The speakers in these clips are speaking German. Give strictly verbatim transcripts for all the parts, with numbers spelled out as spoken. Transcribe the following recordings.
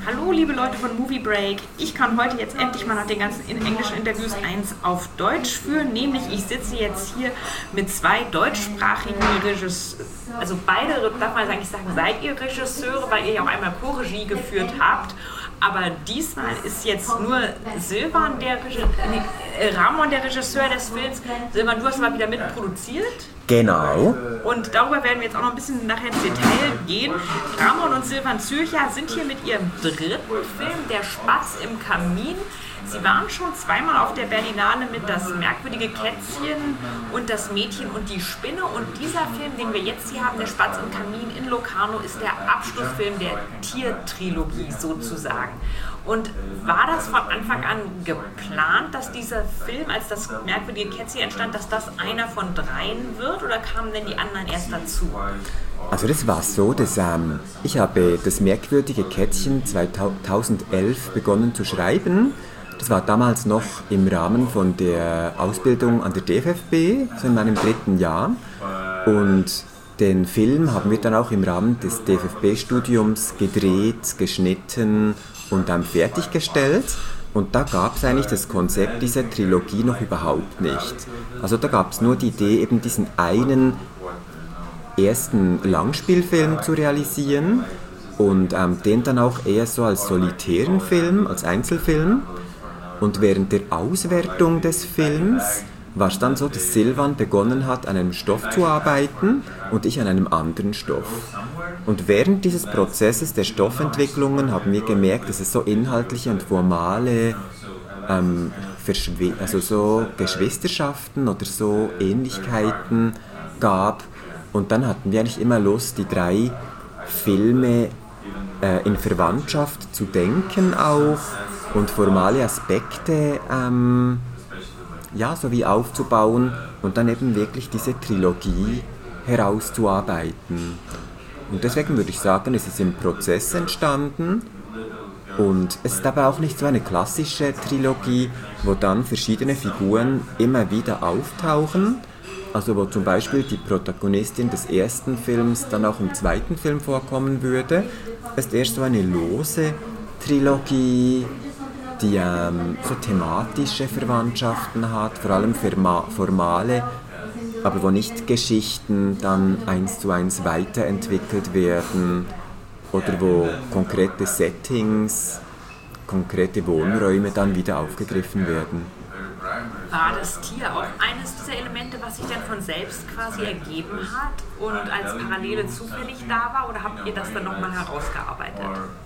Hallo liebe Leute von Movie Break, ich kann heute jetzt endlich mal nach den ganzen englischen Interviews eins auf Deutsch führen, nämlich ich sitze jetzt hier mit zwei deutschsprachigen Regisseuren, also beide, darf man eigentlich sagen, seid ihr Regisseure, weil ihr ja auch einmal Co-Regie geführt habt, aber diesmal ist jetzt nur Silvan der Regisseur, nee, Ramon der Regisseur des Films. Silvan, du hast mal wieder mitproduziert. Genau. Und darüber werden wir jetzt auch noch ein bisschen nachher ins Detail gehen. Ramon und Silvan Zürcher sind hier mit ihrem dritten Film, Der Spatz im Kamin. Sie waren schon zweimal auf der Berlinale mit Das merkwürdige Kätzchen und Das Mädchen und die Spinne. Und dieser Film, den wir jetzt hier haben, Der Spatz im Kamin in Locarno, ist der Abschlussfilm der Tiertrilogie sozusagen. Und war das von Anfang an geplant, dass dieser Film, als Das merkwürdige Kätzchen entstand, dass das einer von dreien wird, oder kamen denn die anderen erst dazu? Also das war so, dass ähm, ich habe Das merkwürdige Kätzchen zweitausendelf begonnen zu schreiben. Das war damals noch im Rahmen von der Ausbildung an der D F F B, so in meinem dritten Jahr. Und den Film haben wir dann auch im Rahmen des D F F B-Studiums gedreht, geschnitten und dann fertiggestellt. Und da gab es eigentlich das Konzept dieser Trilogie noch überhaupt nicht. Also da gab es nur die Idee, eben diesen einen ersten Langspielfilm zu realisieren und ähm, den dann auch eher so als solitären Film, als Einzelfilm. Und während der Auswertung des Films war es dann so, dass Silvan begonnen hat, an einem Stoff zu arbeiten und ich an einem anderen Stoff. Und während dieses Prozesses der Stoffentwicklungen haben wir gemerkt, dass es so inhaltliche und formale ähm, Verschw- also so Geschwisterschaften oder so Ähnlichkeiten gab. Und dann hatten wir eigentlich immer Lust, die drei Filme äh, in Verwandtschaft zu denken auch und formale Aspekte ähm, ja, sowie aufzubauen und dann eben wirklich diese Trilogie herauszuarbeiten. Und deswegen würde ich sagen, es ist im Prozess entstanden und es ist aber auch nicht so eine klassische Trilogie, wo dann verschiedene Figuren immer wieder auftauchen, also wo zum Beispiel die Protagonistin des ersten Films dann auch im zweiten Film vorkommen würde. Es ist erst so eine lose Trilogie, die ähm, so thematische Verwandtschaften hat, vor allem forma- formale, aber wo nicht Geschichten dann eins zu eins weiterentwickelt werden oder wo konkrete Settings, konkrete Wohnräume dann wieder aufgegriffen werden. War das Tier auch eines dieser Elemente, was sich dann von selbst quasi ergeben hat und als Parallele zufällig da war, oder habt ihr das dann nochmal herausgearbeitet?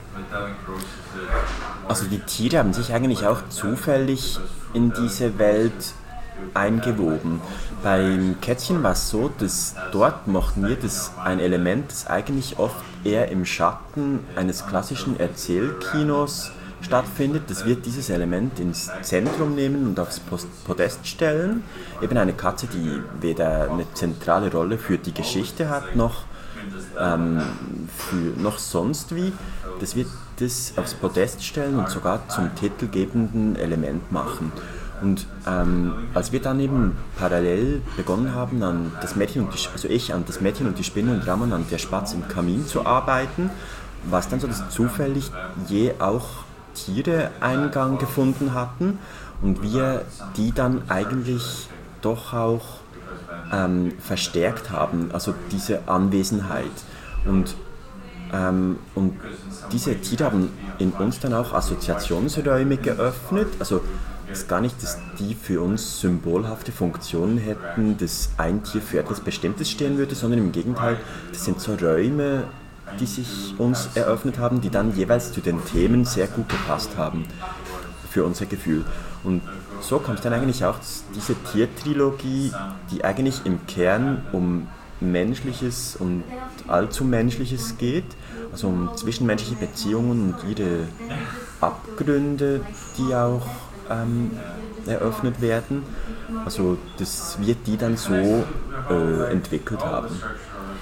Also die Tiere haben sich eigentlich auch zufällig in diese Welt eingewoben. Beim Kätzchen war es so, dass dort mochten wir das ein Element, das eigentlich oft eher im Schatten eines klassischen Erzählkinos stattfindet, dass wir dieses Element ins Zentrum nehmen und aufs Podest stellen. Eben eine Katze, die weder eine zentrale Rolle für die Geschichte hat, noch, ähm, für, noch sonst wie, dass wir das aufs Podest stellen und sogar zum titelgebenden Element machen. Und ähm, als wir dann eben parallel begonnen haben, an das Mädchen und die, also ich an Das Mädchen und die Spinne und Ramon an Der Spatz im Kamin zu arbeiten, war es dann so, dass zufällig je auch Tiere Eingang gefunden hatten und wir die dann eigentlich doch auch ähm, verstärkt haben, also diese Anwesenheit. Und, ähm, und diese Tiere haben in uns dann auch Assoziationsräume geöffnet, also es ist gar nicht, dass die für uns symbolhafte Funktionen hätten, dass ein Tier für etwas Bestimmtes stehen würde, sondern im Gegenteil, das sind so Räume, die sich uns eröffnet haben, die dann jeweils zu den Themen sehr gut gepasst haben für unser Gefühl. Und so kommt dann eigentlich auch diese Tiertrilogie, die eigentlich im Kern um Menschliches und allzu Menschliches geht, also um zwischenmenschliche Beziehungen und ihre Abgründe, die auch ähm, eröffnet werden, also dass wir die dann so äh, entwickelt haben.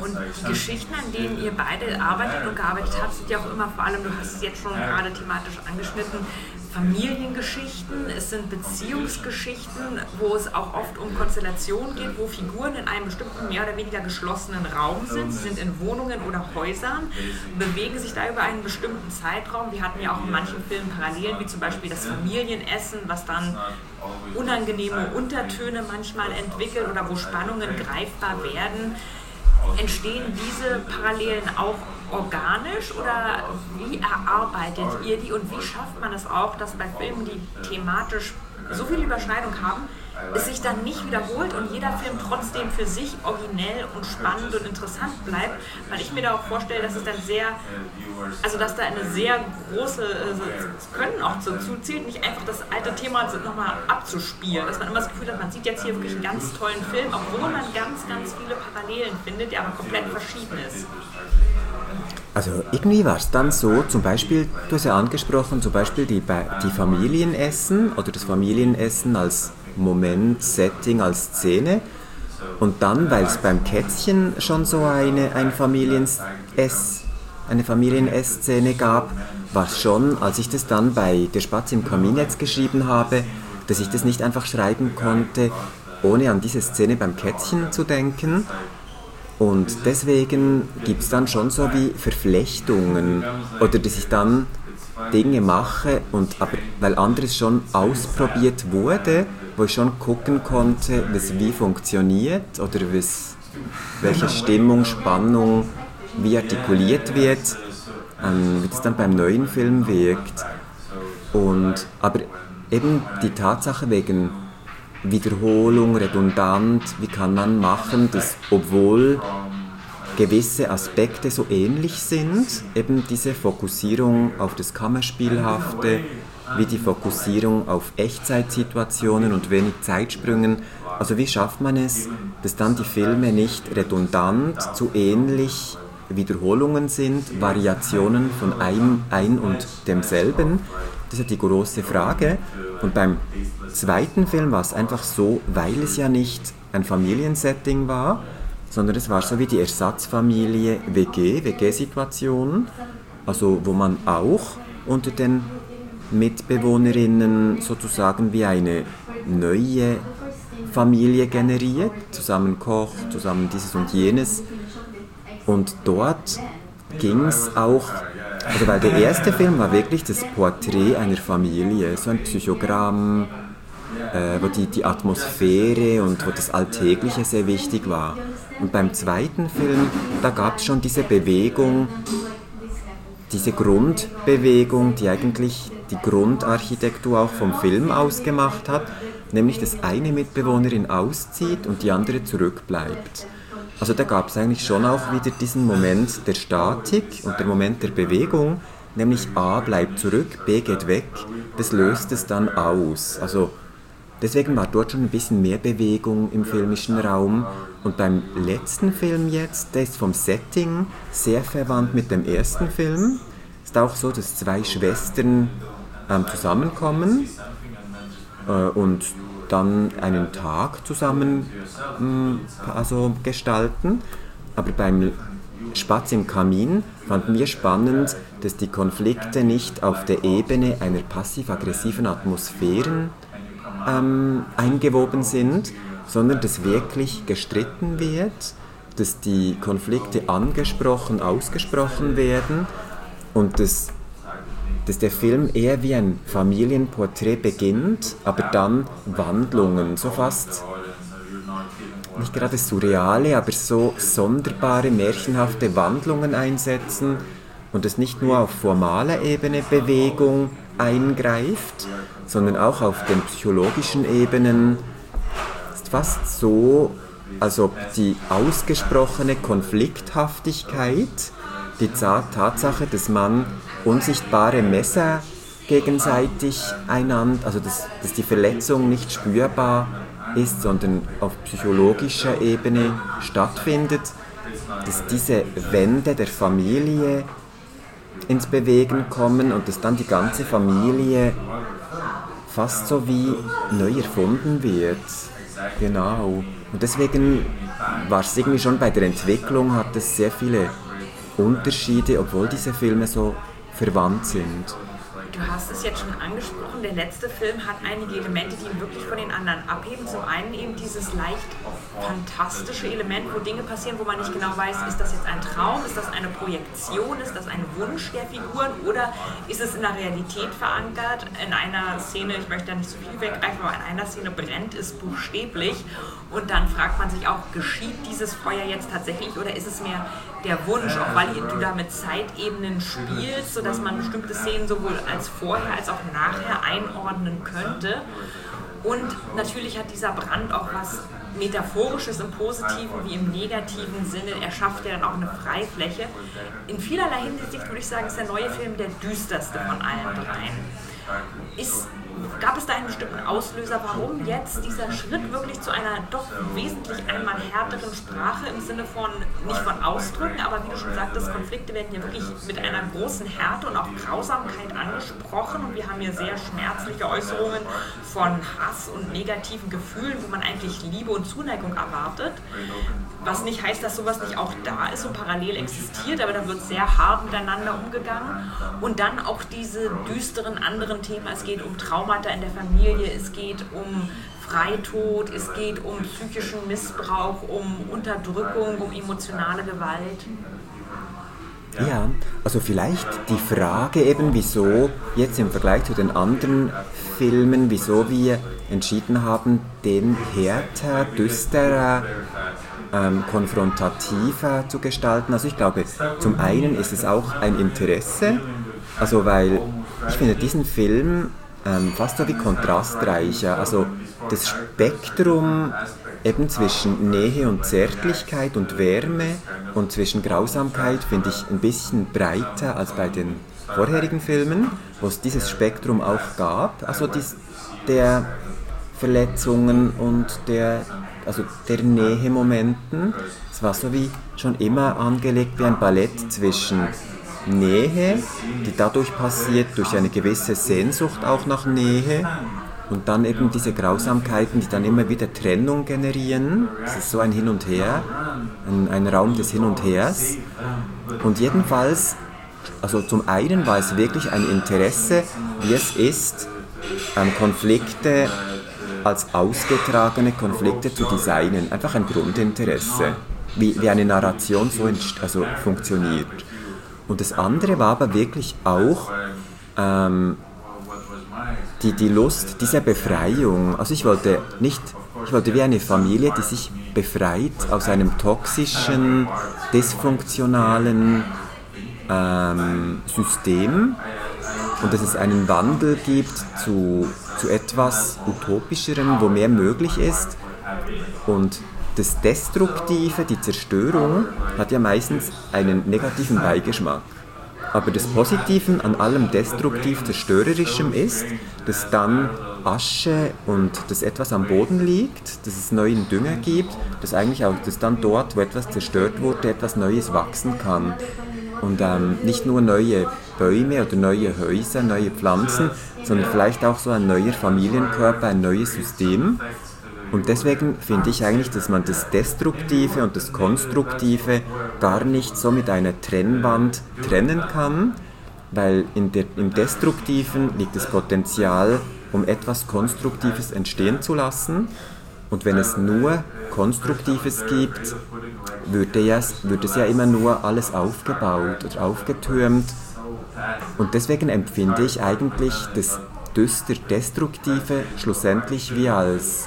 Und die Geschichten, an denen ihr beide arbeitet und gearbeitet habt, sind ja auch immer vor allem, du hast es jetzt schon gerade thematisch angeschnitten, Familiengeschichten, es sind Beziehungsgeschichten, wo es auch oft um Konstellationen geht, wo Figuren in einem bestimmten mehr oder weniger geschlossenen Raum sind. Sie sind in Wohnungen oder Häusern, bewegen sich da über einen bestimmten Zeitraum. Wir hatten ja auch in manchen Filmen Parallelen, wie zum Beispiel das Familienessen, was dann unangenehme Untertöne manchmal entwickelt oder wo Spannungen greifbar werden. Entstehen diese Parallelen auch organisch oder wie erarbeitet ihr die und wie schafft man es auch, dass bei Filmen, die thematisch so viel Überschneidung haben, es sich dann nicht wiederholt und jeder Film trotzdem für sich originell und spannend und interessant bleibt, weil ich mir da auch vorstelle, dass es dann sehr, also dass da eine sehr große, das Können auch dazu zählt, nicht einfach das alte Thema nochmal abzuspielen, dass man immer das Gefühl hat, man sieht jetzt hier wirklich einen ganz tollen Film, obwohl man ganz, ganz viele Parallelen findet, der aber komplett verschieden ist. Also irgendwie war es dann so, zum Beispiel, du hast ja angesprochen, zum Beispiel die, die Familienessen oder das Familienessen als Moment, Setting, als Szene. Und dann, weil es beim Kätzchen schon so eine, ein Familieness, eine Familieness-Szene gab, war es schon, als ich das dann bei Der Spatz im Kamin jetzt geschrieben habe, dass ich das nicht einfach schreiben konnte, ohne an diese Szene beim Kätzchen zu denken. Und deswegen gibt es dann schon so wie Verflechtungen oder dass ich dann Dinge mache, und, aber weil anderes schon ausprobiert wurde, wo ich schon gucken konnte, was wie funktioniert oder was, welche Stimmung, Spannung, wie artikuliert wird, ähm, wie das dann beim neuen Film wirkt. Und, aber eben die Tatsache wegen Wiederholung, redundant, wie kann man machen, dass obwohl gewisse Aspekte so ähnlich sind, eben diese Fokussierung auf das Kammerspielhafte, wie die Fokussierung auf Echtzeitsituationen und wenig Zeitsprüngen. Also wie schafft man es, dass dann die Filme nicht redundant, zu ähnlich Wiederholungen sind, Variationen von einem ein und demselben? Das ist ja die große Frage. Und beim zweiten Film war es einfach so, weil es ja nicht ein Familiensetting war, sondern es war so wie die Ersatzfamilie W G, W G-Situation, also wo man auch unter den Mitbewohnerinnen sozusagen wie eine neue Familie generiert, zusammen kocht, zusammen dieses und jenes. Und dort ging es auch, also weil der erste Film war wirklich das Porträt einer Familie, so ein Psychogramm, äh, wo die, die Atmosphäre und wo das Alltägliche sehr wichtig war. Und beim zweiten Film, da gab es schon diese Bewegung, diese Grundbewegung, die eigentlich die Grundarchitektur auch vom Film ausgemacht hat, nämlich dass eine Mitbewohnerin auszieht und die andere zurückbleibt. Also da gab es eigentlich schon auch wieder diesen Moment der Statik und der Moment der Bewegung, nämlich A bleibt zurück, B geht weg, das löst es dann aus. Also deswegen war dort schon ein bisschen mehr Bewegung im filmischen Raum. Und beim letzten Film jetzt, der ist vom Setting sehr verwandt mit dem ersten Film. Es ist auch so, dass zwei Schwestern ähm, zusammenkommen äh, und dann einen Tag zusammen äh, also gestalten. Aber beim Spatz im Kamin fanden wir spannend, dass die Konflikte nicht auf der Ebene einer passiv-aggressiven Atmosphären ähm, eingewoben sind, sondern dass wirklich gestritten wird, dass die Konflikte angesprochen, ausgesprochen werden und dass, dass der Film eher wie ein Familienporträt beginnt, aber dann Wandlungen, so fast nicht gerade surreale, aber so sonderbare, märchenhafte Wandlungen einsetzen und es nicht nur auf formaler Ebene Bewegung eingreift, sondern auch auf den psychologischen Ebenen. Es ist fast so, als ob die ausgesprochene Konflikthaftigkeit, die Tatsache, dass man unsichtbare Messer gegenseitig einander, also dass, dass die Verletzung nicht spürbar ist, sondern auf psychologischer Ebene stattfindet, dass diese Wände der Familie ins Bewegen kommen und dass dann die ganze Familie fast so wie neu erfunden wird. Genau. Und deswegen war es irgendwie schon bei der Entwicklung, hat es sehr viele Unterschiede, obwohl diese Filme so verwandt sind. Du hast es jetzt schon angesprochen, der letzte Film hat einige Elemente, die ihn wirklich von den anderen abheben. Zum einen eben dieses leicht fantastische Element, wo Dinge passieren, wo man nicht genau weiß, ist das jetzt ein Traum, ist das eine Projektion, ist das ein Wunsch der Figuren oder ist es in der Realität verankert. In einer Szene, ich möchte da nicht so viel weggreifen, aber in einer Szene brennt es buchstäblich und dann fragt man sich auch, geschieht dieses Feuer jetzt tatsächlich oder ist es mehr der Wunsch, auch weil du da mit Zeitebenen spielst, sodass man bestimmte Szenen sowohl als vorher als auch nachher einordnen könnte. Und natürlich hat dieser Brand auch was Metaphorisches im positiven wie im negativen Sinne. Er schafft ja dann auch eine Freifläche. In vielerlei Hinsicht würde ich sagen, ist der neue Film der düsterste von allen dreien. Ist, gab es da einen bestimmten Auslöser, warum jetzt dieser Schritt wirklich zu einer doch wesentlich einmal härteren Sprache im Sinne von, nicht von Ausdrücken, aber wie du schon sagtest, Konflikte werden ja wirklich mit einer großen Härte und auch Grausamkeit angesprochen und wir haben hier sehr schmerzliche Äußerungen von Hass und negativen Gefühlen, wo man eigentlich Liebe und Zuneigung erwartet, was nicht heißt, dass sowas nicht auch da ist und parallel existiert, aber da wird sehr hart miteinander umgegangen und dann auch diese düsteren anderen Themen, es geht um Traumata in der Familie, es geht um Freitod, es geht um psychischen Missbrauch, um Unterdrückung, um emotionale Gewalt. Ja, also vielleicht die Frage eben, wieso jetzt im Vergleich zu den anderen Filmen, wieso wir entschieden haben, den härter, düsterer, ähm, konfrontativer zu gestalten. Also ich glaube, zum einen ist es auch ein Interesse, also weil ich finde diesen Film ähm, fast so wie kontrastreicher, also das Spektrum eben zwischen Nähe und Zärtlichkeit und Wärme und zwischen Grausamkeit finde ich ein bisschen breiter als bei den vorherigen Filmen, wo es dieses Spektrum auch gab, also dies, der Verletzungen und der, also der Nähemomenten. Es war so wie schon immer angelegt wie ein Ballett zwischen Nähe, die dadurch passiert, durch eine gewisse Sehnsucht auch nach Nähe und dann eben diese Grausamkeiten, die dann immer wieder Trennung generieren. Es ist so ein Hin und Her, ein, ein Raum des Hin und Hers. Und jedenfalls, also zum einen war es wirklich ein Interesse, wie es ist, ähm, Konflikte als ausgetragene Konflikte zu designen. Einfach ein Grundinteresse, wie, wie eine Narration so entst- also funktioniert. Und das andere war aber wirklich auch ähm, die, die Lust dieser Befreiung. Also ich wollte nicht, ich wollte wie eine Familie, die sich befreit aus einem toxischen, dysfunktionalen ähm, System und dass es einen Wandel gibt zu, zu etwas Utopischerem, wo mehr möglich ist. Und das Destruktive, die Zerstörung, hat ja meistens einen negativen Beigeschmack. Aber das Positive an allem destruktiv-zerstörerischem ist, dass dann Asche und dass etwas am Boden liegt, dass es neuen Dünger gibt, dass eigentlich auch, dass dann dort, wo etwas zerstört wurde, etwas Neues wachsen kann. Und ähm, nicht nur neue Bäume oder neue Häuser, neue Pflanzen, sondern vielleicht auch so ein neuer Familienkörper, ein neues System. Und deswegen finde ich eigentlich, dass man das Destruktive und das Konstruktive gar nicht so mit einer Trennwand trennen kann, weil in der, im Destruktiven liegt das Potenzial, um etwas Konstruktives entstehen zu lassen. Und wenn es nur Konstruktives gibt, würde, ja, würde es ja immer nur alles aufgebaut oder aufgetürmt. Und deswegen empfinde ich eigentlich das düster Destruktive schlussendlich wie als,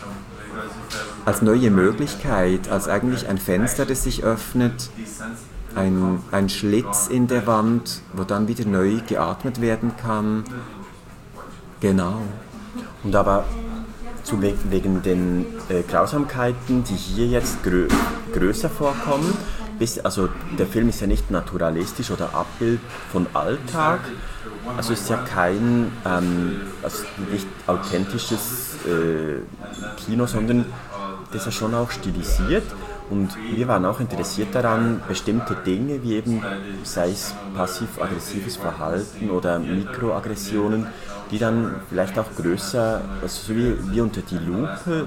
als neue Möglichkeit, als eigentlich ein Fenster, das sich öffnet, ein, ein Schlitz in der Wand, wo dann wieder neu geatmet werden kann. Genau. Und aber zu we- wegen den äh, Grausamkeiten, die hier jetzt grö- größer vorkommen, bis, also der Film ist ja nicht naturalistisch oder Abbild von Alltag, also ist ja kein ähm, also nicht authentisches äh, Kino, sondern das ist ja schon auch stilisiert Und wir waren auch interessiert daran, bestimmte Dinge, wie eben, sei es passiv-aggressives Verhalten oder Mikroaggressionen, die dann vielleicht auch größer, also so wie, wie unter die Lupe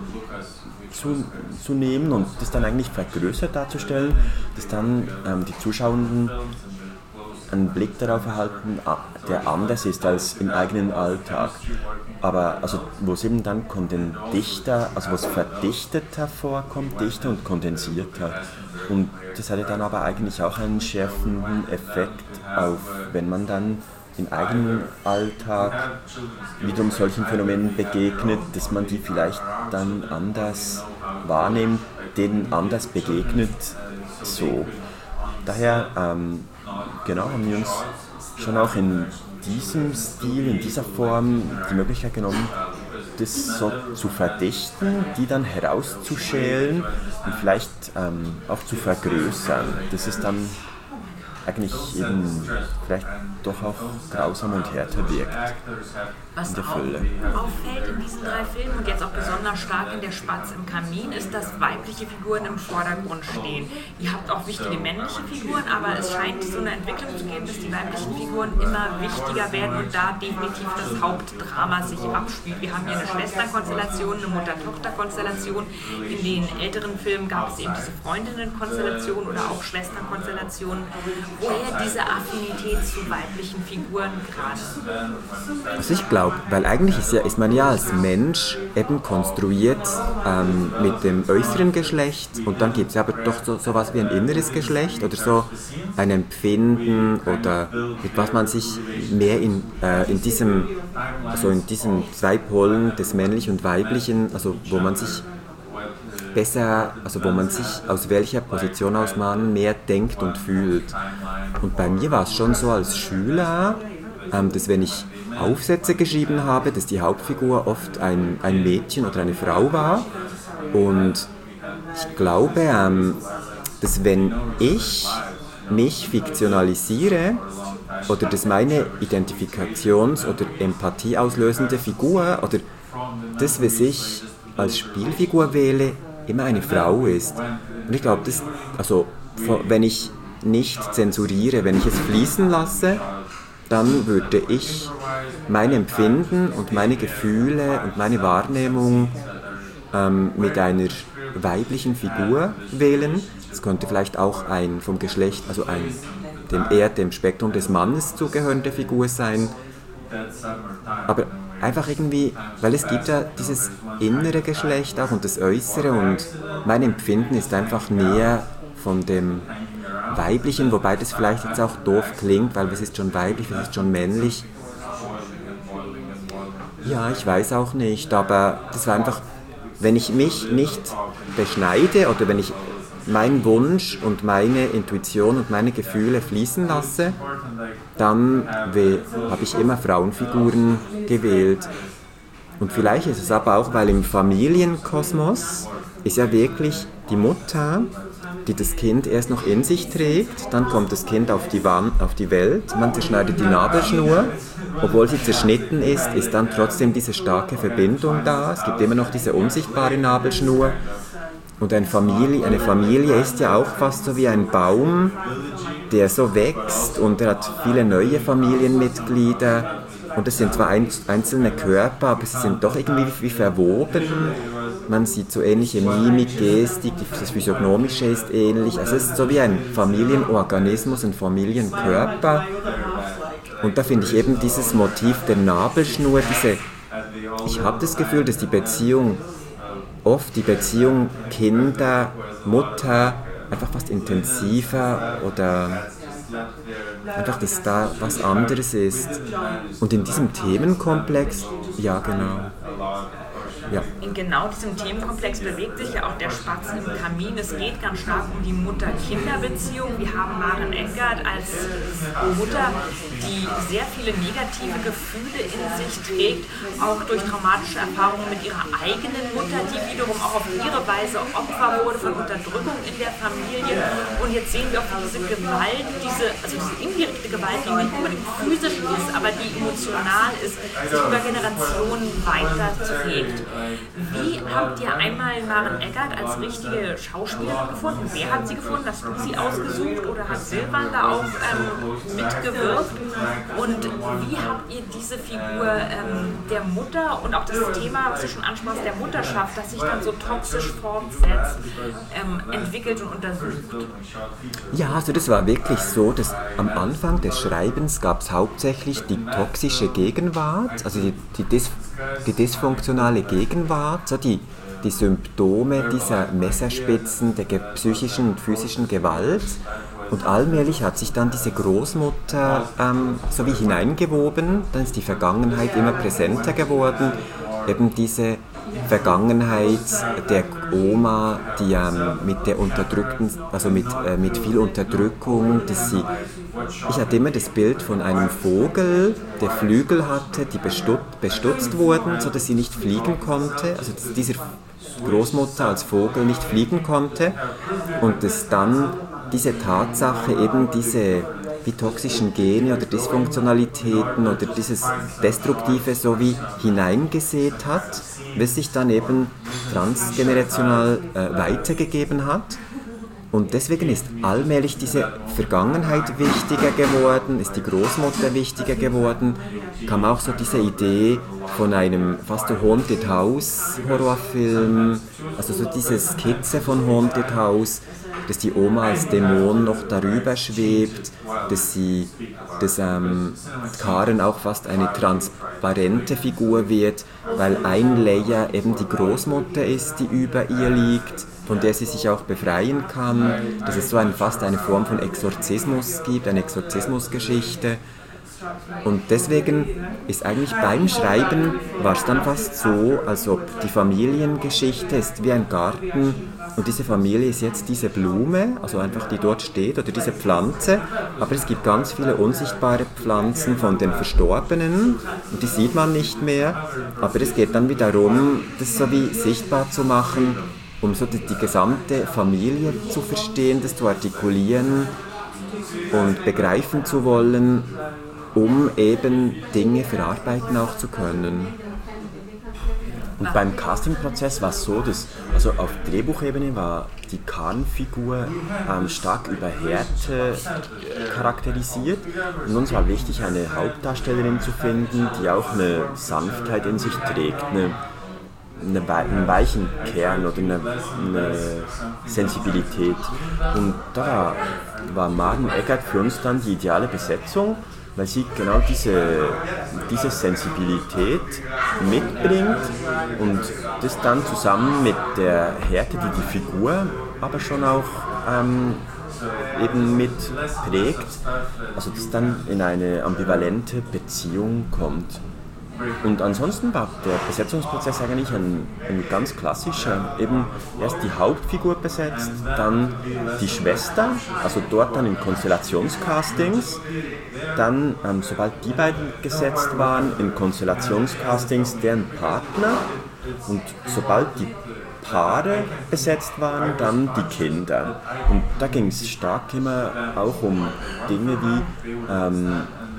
zu, zu nehmen und das dann eigentlich vergrößert darzustellen, dass dann ähm, die Zuschauenden einen Blick darauf erhalten, der anders ist als im eigenen Alltag. Aber also, wo es eben dann dichter, also wo es verdichteter vorkommt, dichter und kondensierter. Und das hatte dann aber eigentlich auch einen schärfenden Effekt auf, wenn man dann im eigenen Alltag wiederum solchen Phänomenen begegnet, dass man die vielleicht dann anders wahrnimmt, denen anders begegnet, so. Daher ähm, genau, haben wir uns schon auch in diesem Stil, in dieser Form die Möglichkeit genommen, das so zu verdichten, die dann herauszuschälen und vielleicht ähm, auch zu vergrößern. Das ist dann eigentlich eben vielleicht doch auch grausam und härter wirkt. Was in der auch Fülle. auffällt in diesen drei Filmen und jetzt auch besonders stark in Der Spatz im Kamin, ist, dass weibliche Figuren im Vordergrund stehen. Ihr habt auch wichtige männliche Figuren, aber es scheint so eine Entwicklung zu geben, dass die weiblichen Figuren immer wichtiger werden und da definitiv das Hauptdrama sich abspielt. Wir haben hier eine Schwesternkonstellation, eine Mutter-Tochter-Konstellation. In den älteren Filmen gab es eben diese Freundinnen-Konstellation oder auch Schwestern-Konstellationen. Woher diese Affinität zu weiblichen Figuren gerade? Also ich glaube, weil eigentlich ist, ja, ist man ja als Mensch eben konstruiert ähm, mit dem äußeren Geschlecht und dann gibt es ja aber doch so sowas wie ein inneres Geschlecht oder so ein Empfinden oder mit was man sich mehr in, äh, in diesem, also in diesen zwei Polen des männlichen und weiblichen, also wo man sich besser, also wo man sich aus welcher Position aus man mehr denkt und fühlt. Und bei mir war es schon so als Schüler, ähm, dass wenn ich Aufsätze geschrieben habe, dass die Hauptfigur oft ein, ein Mädchen oder eine Frau war. Und ich glaube, ähm, dass wenn ich mich fiktionalisiere oder dass meine Identifikations- oder Empathie auslösende Figur oder das, was ich als Spielfigur wähle, immer eine Frau ist. Und ich glaube, das, also wenn ich nicht zensuriere, wenn ich es fließen lasse, dann würde ich mein Empfinden und meine Gefühle und meine Wahrnehmung ähm, mit einer weiblichen Figur wählen. Das könnte vielleicht auch ein vom Geschlecht, also ein dem eher dem Spektrum des Mannes zugehörende Figur sein. Aber einfach irgendwie, weil es gibt ja dieses innere Geschlecht auch und das Äußere und mein Empfinden ist einfach näher von dem Weiblichen, wobei das vielleicht jetzt auch doof klingt, weil was ist schon weiblich, was ist schon männlich. Ja, ich weiß auch nicht, aber das war einfach, wenn ich mich nicht beschneide oder wenn ich meinen Wunsch und meine Intuition und meine Gefühle fließen lasse, dann habe ich immer Frauenfiguren gewählt. Und vielleicht ist es aber auch, weil im Familienkosmos ist ja wirklich die Mutter, die das Kind erst noch in sich trägt, dann kommt das Kind auf die, Wand, auf die Welt, man zerschneidet die Nabelschnur, obwohl sie zerschnitten ist, ist dann trotzdem diese starke Verbindung da, es gibt immer noch diese unsichtbare Nabelschnur und eine Familie, eine Familie ist ja auch fast so wie ein Baum, der so wächst und er hat viele neue Familienmitglieder und es sind zwar einzelne Körper, aber sie sind doch irgendwie wie verwoben. Man sieht so ähnliche Mimik, Gestik, das Physiognomische ist ähnlich. Also es ist so wie ein Familienorganismus, ein Familienkörper. Und da finde ich eben dieses Motiv der Nabelschnur, diese, ich habe das Gefühl, dass die Beziehung, oft die Beziehung Kinder, Mutter, einfach fast intensiver oder einfach, dass da was anderes ist. Und in diesem Themenkomplex, ja genau. Ja. In genau diesem Themenkomplex bewegt sich ja auch Der Spatz im Kamin. Es geht ganz stark um die Mutter-Kinder-Beziehung. Wir haben Maren Engert als Mutter, die sehr viele negative Gefühle in sich trägt, auch durch traumatische Erfahrungen mit ihrer eigenen Mutter, die wiederum auch auf ihre Weise Opfer wurde von Unterdrückung in der Familie. Und jetzt sehen wir auch diese Gewalt, diese, also diese indirekte Gewalt, die nicht unbedingt physisch ist, aber die emotional ist, sich über Generationen weiter trägt. Wie habt ihr einmal Maren Eggert als richtige Schauspielerin gefunden? Wer hat sie gefunden? Hast du sie ausgesucht oder hat Silvan da auch ähm, mitgewirkt? Und wie habt ihr diese Figur ähm, der Mutter und auch das Thema, was du schon ansprachst, der Mutterschaft, das sich dann so toxisch fortsetzt, ähm, entwickelt und untersucht? Ja, also das war wirklich so, dass am Anfang des Schreibens gab es hauptsächlich die toxische Gegenwart, also die, die, dis, die dysfunktionale Gegenwart, so die, die Symptome dieser Messerspitzen der ge- psychischen und physischen Gewalt. Und allmählich hat sich dann diese Großmutter ähm, so wie hineingewoben, dann ist die Vergangenheit immer präsenter geworden, eben diese Vergangenheit der Oma, die ähm, mit der unterdrückten, also mit, äh, mit viel Unterdrückung, dass sie, ich hatte immer das Bild von einem Vogel, der Flügel hatte, die bestut, bestutzt wurden, sodass sie nicht fliegen konnte, also dass diese Großmutter als Vogel nicht fliegen konnte und dass dann diese Tatsache eben diese wie toxischen Gene oder Dysfunktionalitäten oder dieses Destruktive so wie hineingesät hat, was sich dann eben transgenerational äh, weitergegeben hat. Und deswegen ist allmählich diese Vergangenheit wichtiger geworden, ist die Großmutter wichtiger geworden, kam auch so diese Idee von einem fast so Haunted House Horrorfilm, also so diese Skizze von Haunted House, dass die Oma als Dämon noch darüber schwebt, dass sie, dass ähm, Karen auch fast eine transparente Figur wird, weil ein Layer eben die Großmutter ist, die über ihr liegt, von der sie sich auch befreien kann, dass es so ein, fast eine Form von Exorzismus gibt, eine Exorzismusgeschichte. Und deswegen ist eigentlich beim Schreiben, war es dann fast so, als ob die Familiengeschichte ist wie ein Garten und diese Familie ist jetzt diese Blume, also einfach die dort steht, oder diese Pflanze, aber es gibt ganz viele unsichtbare Pflanzen von den Verstorbenen und die sieht man nicht mehr, aber es geht dann wieder darum, das so wie sichtbar zu machen, um so die, die gesamte Familie zu verstehen, das zu artikulieren und begreifen zu wollen, um eben Dinge verarbeiten auch zu können. Und beim Castingprozess war es so, dass also auf Drehbuchebene war die Karen-Figur ähm, stark über Härte charakterisiert und uns war wichtig, eine Hauptdarstellerin zu finden, die auch eine Sanftheit in sich trägt, eine, eine, einen weichen Kern oder eine, eine Sensibilität. Und da war Maren Eggert für uns dann die ideale Besetzung, weil sie genau diese, diese Sensibilität mitbringt und das dann zusammen mit der Härte, die die Figur aber schon auch ähm, eben mit prägt, also das dann in eine ambivalente Beziehung kommt. Und ansonsten war der Besetzungsprozess eigentlich ein, ein ganz klassischer, eben erst die Hauptfigur besetzt, dann die Schwester, also dort dann in Konstellationscastings, dann, ähm, sobald die beiden gesetzt waren, in Konstellationscastings deren Partner und sobald die Paare besetzt waren, dann die Kinder. Und da ging es stark immer auch um Dinge wie ähm,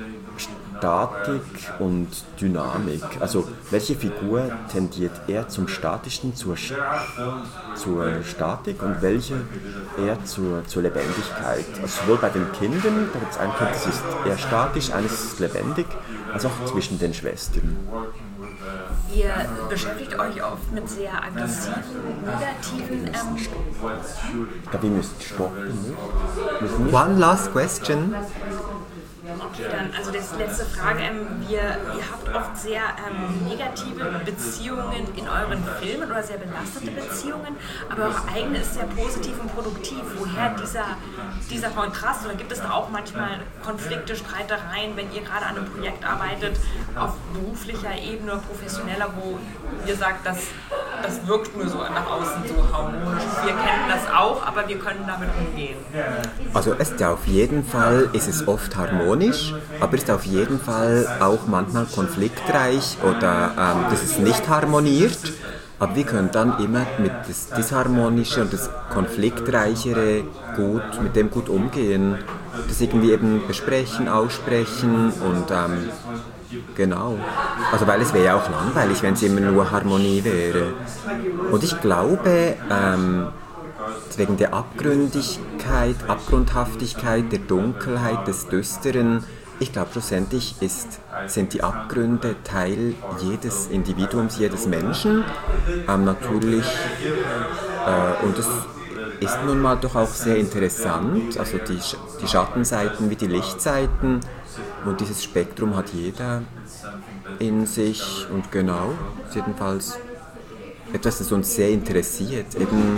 Statik und Dynamik. Also welche Figur tendiert eher zum Statischen, zur, zur Statik und welche eher zur, zur Lebendigkeit. Also sowohl bei den Kindern, da gibt es ein Kind, das ist eher statisch, eines ist lebendig, als auch zwischen den Schwestern. Ihr beschäftigt euch oft mit sehr aggressiven, negativen ähm Ich glaube, wir müssen stoppen. One last question. Okay, dann, also das letzte Frage. Ähm, wir, ihr habt oft sehr ähm, negative Beziehungen in euren Filmen oder sehr belastete Beziehungen, aber eure eigene ist sehr positiv und produktiv. Woher dieser, dieser Kontrast? Oder gibt es da auch manchmal Konflikte, Streitereien, wenn ihr gerade an einem Projekt arbeitet, auf beruflicher Ebene, professioneller, wo ihr sagt, das, das wirkt nur so nach außen so harmonisch. Wir kennen das auch, aber wir können damit umgehen. Also es ist ja auf jeden Fall, ist es oft harmonisch, aber ist auf jeden Fall auch manchmal konfliktreich oder ähm, dass es nicht harmoniert. Aber wir können dann immer mit das Disharmonische und das Konfliktreichere gut, mit dem gut umgehen. das irgendwie eben besprechen, aussprechen und ähm, genau. Also weil es wäre ja auch langweilig, wenn es immer nur Harmonie wäre. Und ich glaube, ähm, wegen der Abgründigkeit, Abgrundhaftigkeit, der Dunkelheit, des Düsteren, ich glaube schlussendlich ist, sind die Abgründe Teil jedes Individuums, jedes Menschen. Ähm, natürlich, äh, und das ist nun mal doch auch sehr interessant, also die, die Schattenseiten wie die Lichtseiten, und dieses Spektrum hat jeder in sich, und genau, jedenfalls etwas, das uns sehr interessiert, eben,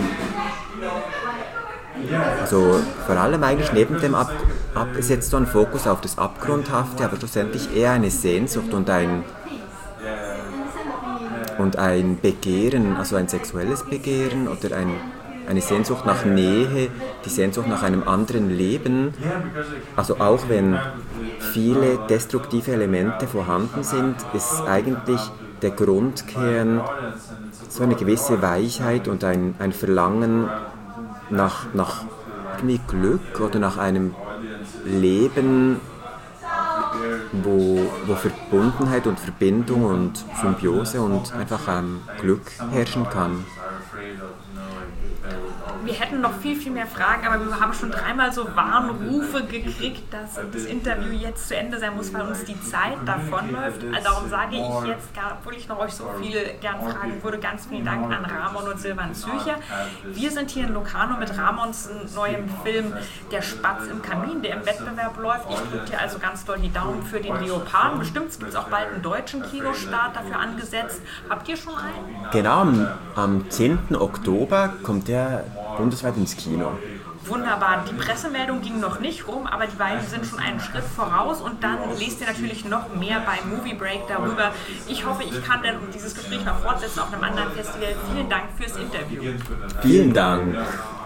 also vor allem eigentlich neben dem Ab, Ab ist jetzt so ein Fokus auf das Abgrundhafte, aber schlussendlich eher eine Sehnsucht und ein und ein Begehren, also ein sexuelles Begehren oder ein, eine Sehnsucht nach Nähe, die Sehnsucht nach einem anderen Leben. Also auch wenn viele destruktive Elemente vorhanden sind, ist eigentlich der Grundkern so eine gewisse Weichheit und ein, ein Verlangen nach, nach irgendwie Glück oder nach einem Leben, wo, wo Verbundenheit und Verbindung und Symbiose und einfach ähm, Glück herrschen kann. Wir hätten noch viel, viel mehr Fragen, aber wir haben schon dreimal so Warnrufe gekriegt, dass das Interview jetzt zu Ende sein muss, weil uns die Zeit davonläuft. Also darum sage ich jetzt, obwohl ich noch euch so viele gern fragen würde, ganz vielen Dank an Ramon und Silvan Zürcher. Wir sind hier in Locarno mit Ramons neuem Film Der Spatz im Kamin, der im Wettbewerb läuft. Ich drücke dir also ganz doll die Daumen für den Leoparden. Bestimmt gibt es auch bald einen deutschen Kinostart dafür angesetzt. Habt ihr schon einen? Genau, am, am zehnten Oktober kommt der bundesweit ins Kino. Wunderbar. Die Pressemeldung ging noch nicht rum, aber die beiden sind schon einen Schritt voraus und dann lest ihr natürlich noch mehr bei Movie Break darüber. Ich hoffe, ich kann dann dieses Gespräch noch fortsetzen auf einem anderen Festival. Vielen Dank fürs Interview. Vielen Dank.